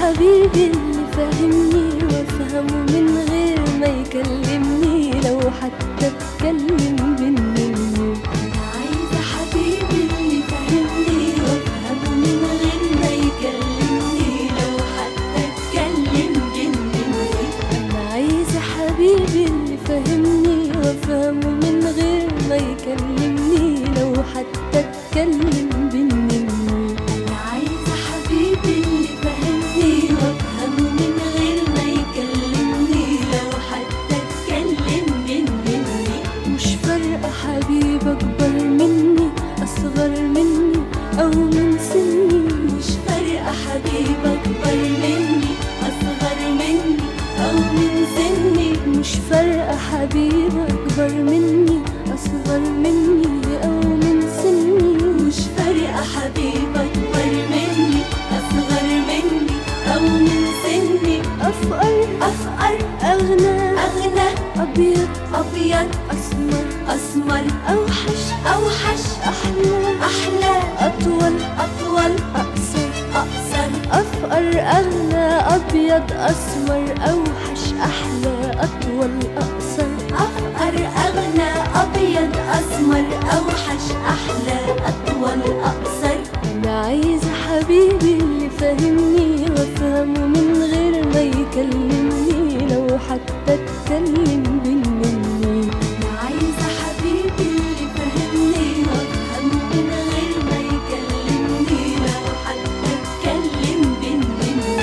حبيبي اللي فاهمني وافهمه من غير ما يكلمني لو حتى اتكلم بالنمو. أنا عايزة حبيبي اللي فاهمني وافهمه من غير ما يكلمني لو حتى اتكلم بالنمو. أنا عايزة حبيبي اللي فاهمني وافهمه من غير ما يكلمني لو حتى اتكلم بالنمو. أنا عايزة حبيبي اللي فاهمني وافهمه من غير ما يكلمني لو حتى اتكلم بالنمو. مش فارقة حبيب أكبر مني أصغر مني أو من سني. مش فارقة حبيب أكبر مني أصغر مني أو من سني. مش فارقة حبيب أكبر مني أصغر مني أو من سني. مش فارقة حبيب أكبر مني أصغر مني أو من سني. أفقر أفقر أغنى أغنى أبيض أبيض أسمر أسمر أوحش أوحش أحلى أحلى أطول أطول أقصر. أقصر أفقر أغنى أبيض أسمر أوحش أحلى أطول أقصر. أفقر أغنى أبيض أسمر أوحش أحلى أطول أقصر. أنا عايزة حبيبي اللي فاهمني وافهمه من غير ما يكلمني لو حتى اتكلم بالنمو. أنا عايزة حبيبي اللي فاهمني وافهمه من غير ما يكلمني لو حتى اتكلم بالنمو.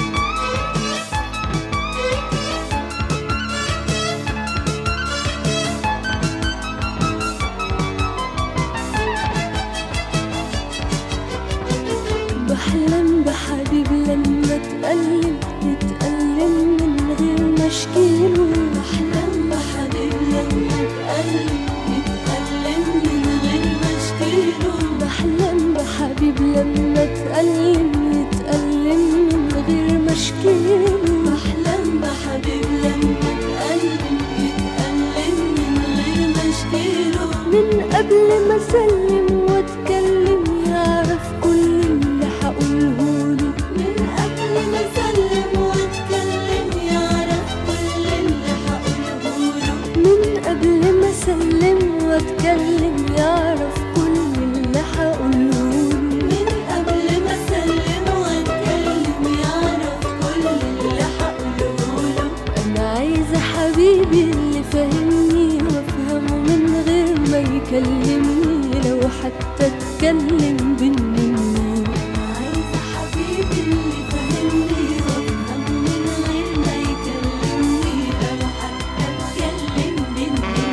بحلم بحبيب لما اتألم يتألم من غير ما اشكيله. بحلم بحبيب لما اتألم يتألم من غير ما اشكيله. بحلم بحبيب لما اتألم يتألم من غير ما اشكيله. بحلم بحبيب لما اتألم يتألم من غير ما اشكيله. من قبل ما اسلم واتكلم يعرف كل اللي هقولهوله. من قبل ما اسلم واتكلم يعرف كل اللي هقولهوله. من قبل ما اسلم واتكلم يعرف كل اللي هقولهوله. من قبل ما اسلم واتكلم يعرف كل اللي هقولهوله. انا عايزة حبيبي اللي فاهمني وافهمه من غير ما يكلمني لو حتى اتكلم بالنمو. عايزة حبيبي اللي فاهمني وافهمه من غير ما يكلمني لو حتى اتكلم بالنمو.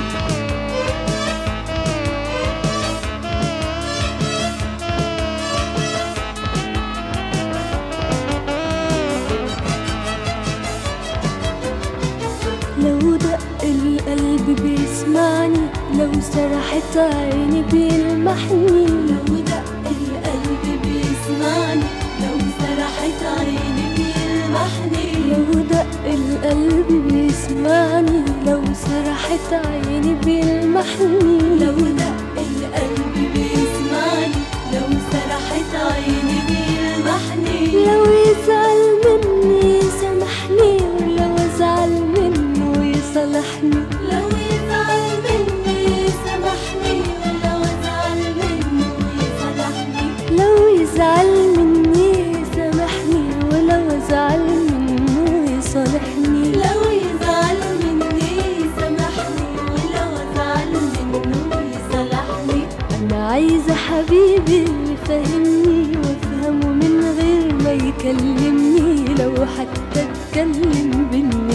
لو دق القلب بيسمعني لو سرحت عيني بيلمحني. لو دق القلب بيسمعني لو سرحت عيني بيلمحني. لو دق القلب بيسمعني لو سرحت عيني بيلمحني. لو دق القلب بيسمعني لو سرحت عيني بيلمحني. لو يزعل مني يسامحني ولو ازعل منه يصالحني. لو يزعل مني يسامحني ولو ازعل منه يصالحني. لو يزعل مني يسامحني ولو ازعل منه يصالحني. لو يزعل مني يسامحني ولو ازعل منه يصالحني. انا عايزة حبيبي اللي فاهمني وافهمه من غير ما يكلمني لو حتى اتكلم بالنمو.